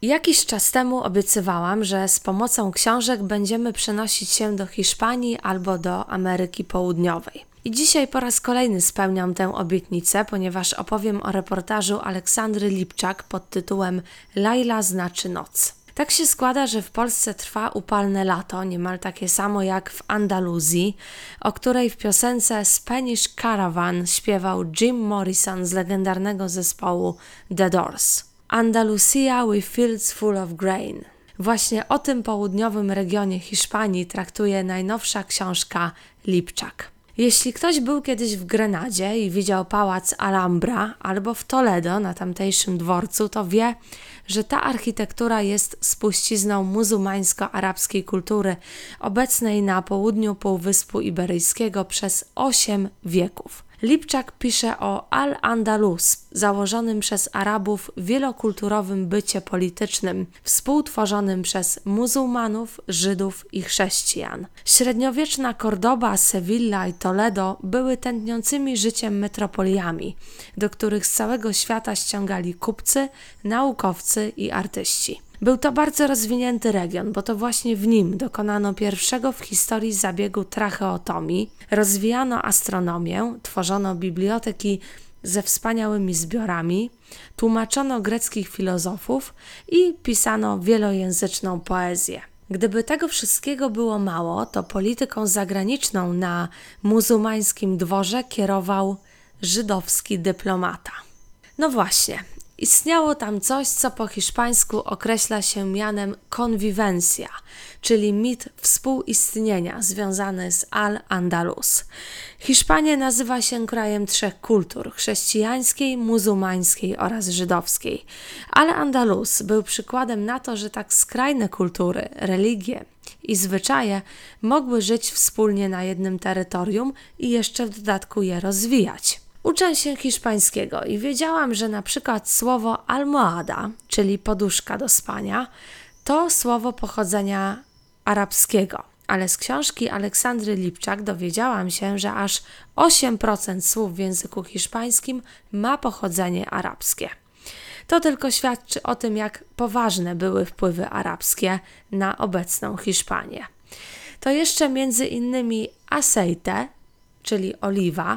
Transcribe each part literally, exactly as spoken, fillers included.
Jakiś czas temu obiecywałam, że z pomocą książek będziemy przenosić się do Hiszpanii albo do Ameryki Południowej. I dzisiaj po raz kolejny spełniam tę obietnicę, ponieważ opowiem o reportażu Aleksandry Lipczak pod tytułem Laila znaczy noc. Tak się składa, że w Polsce trwa upalne lato, niemal takie samo jak w Andaluzji, o której w piosence Spanish Caravan śpiewał Jim Morrison z legendarnego zespołu The Doors. Andalusia with fields full of grain. Właśnie o tym południowym regionie Hiszpanii traktuje najnowsza książka Lipczak. Jeśli ktoś był kiedyś w Grenadzie i widział pałac Alhambra albo w Toledo na tamtejszym dworcu, to wie, że ta architektura jest spuścizną muzułmańsko-arabskiej kultury obecnej na południu Półwyspu Iberyjskiego przez osiem wieków. Lipczak pisze o Al-Andalus, założonym przez Arabów wielokulturowym bycie politycznym, współtworzonym przez muzułmanów, Żydów i chrześcijan. Średniowieczna Kordoba, Sewilla i Toledo były tętniącymi życiem metropoliami, do których z całego świata ściągali kupcy, naukowcy i artyści. Był to bardzo rozwinięty region, bo to właśnie w nim dokonano pierwszego w historii zabiegu tracheotomii, rozwijano astronomię, tworzono biblioteki ze wspaniałymi zbiorami, tłumaczono greckich filozofów i pisano wielojęzyczną poezję. Gdyby tego wszystkiego było mało, to polityką zagraniczną na muzułmańskim dworze kierował żydowski dyplomata. No właśnie. Istniało tam coś, co po hiszpańsku określa się mianem convivencia, czyli mit współistnienia związany z Al-Andalus. Hiszpania nazywa się krajem trzech kultur: chrześcijańskiej, muzułmańskiej oraz żydowskiej. Al-Andalus był przykładem na to, że tak skrajne kultury, religie i zwyczaje mogły żyć wspólnie na jednym terytorium i jeszcze w dodatku je rozwijać. Uczę się hiszpańskiego i wiedziałam, że na przykład słowo almohada, czyli poduszka do spania, to słowo pochodzenia arabskiego, ale z książki Aleksandry Lipczak dowiedziałam się, że aż osiem procent słów w języku hiszpańskim ma pochodzenie arabskie. To tylko świadczy o tym, jak poważne były wpływy arabskie na obecną Hiszpanię. To jeszcze między innymi aceite, czyli oliwa,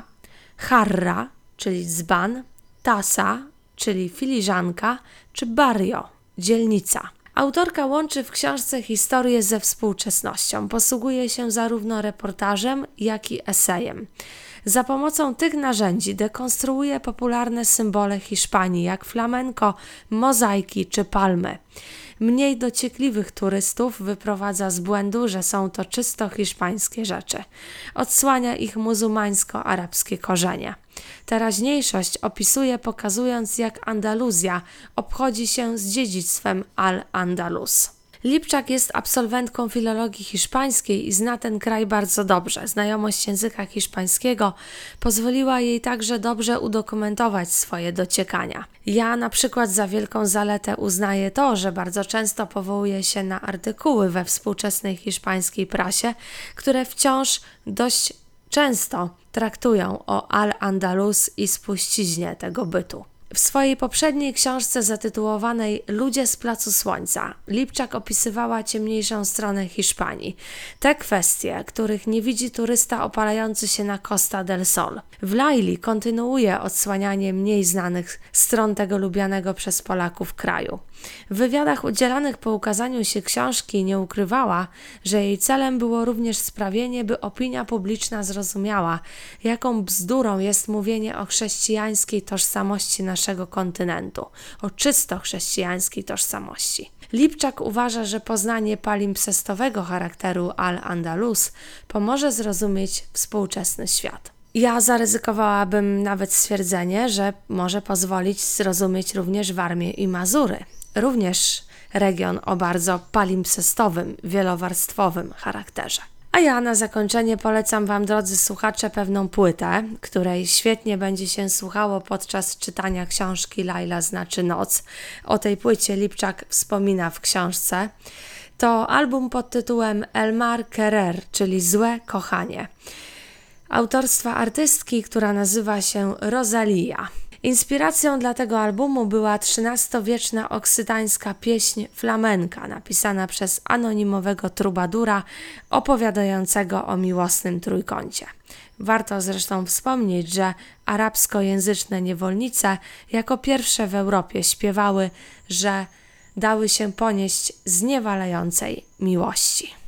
jarra, czyli dzban, tasa, czyli filiżanka, czy barrio, dzielnica. Autorka łączy w książce historię ze współczesnością. Posługuje się zarówno reportażem, jak i esejem. Za pomocą tych narzędzi dekonstruuje popularne symbole Hiszpanii, jak flamenko, mozaiki czy palmy. Mniej dociekliwych turystów wyprowadza z błędu, że są to czysto hiszpańskie rzeczy. Odsłania ich muzułmańsko-arabskie korzenie. Teraźniejszość opisuje, pokazując, jak Andaluzja obchodzi się z dziedzictwem Al-Andalus. Lipczak jest absolwentką filologii hiszpańskiej i zna ten kraj bardzo dobrze. Znajomość języka hiszpańskiego pozwoliła jej także dobrze udokumentować swoje dociekania. Ja na przykład za wielką zaletę uznaję to, że bardzo często powołuje się na artykuły we współczesnej hiszpańskiej prasie, które wciąż dość często traktują o Al-Andalus i spuściźnie tego bytu. W swojej poprzedniej książce zatytułowanej Ludzie z Placu Słońca Lipczak opisywała ciemniejszą stronę Hiszpanii. Te kwestie, których nie widzi turysta opalający się na Costa del Sol. W Laili kontynuuje odsłanianie mniej znanych stron tego lubianego przez Polaków kraju. W wywiadach udzielanych po ukazaniu się książki nie ukrywała, że jej celem było również sprawienie, by opinia publiczna zrozumiała, jaką bzdurą jest mówienie o chrześcijańskiej tożsamości naszego kontynentu, o czysto chrześcijańskiej tożsamości. Lipczak uważa, że poznanie palimpsestowego charakteru Al-Andalus pomoże zrozumieć współczesny świat. Ja zaryzykowałabym nawet stwierdzenie, że może pozwolić zrozumieć również Warmię i Mazury. Również region o bardzo palimpsestowym, wielowarstwowym charakterze. A ja na zakończenie polecam Wam, drodzy słuchacze, pewną płytę, której świetnie będzie się słuchało podczas czytania książki Laila znaczy noc. O tej płycie Lipczak wspomina w książce. To album pod tytułem El Mal Querer, czyli Złe kochanie. Autorstwa artystki, która nazywa się Rosalia. Inspiracją dla tego albumu była trzynastowieczna oksytańska pieśń flamenka, napisana przez anonimowego trubadura opowiadającego o miłosnym trójkącie. Warto zresztą wspomnieć, że arabskojęzyczne niewolnice jako pierwsze w Europie śpiewały, że dały się ponieść zniewalającej miłości.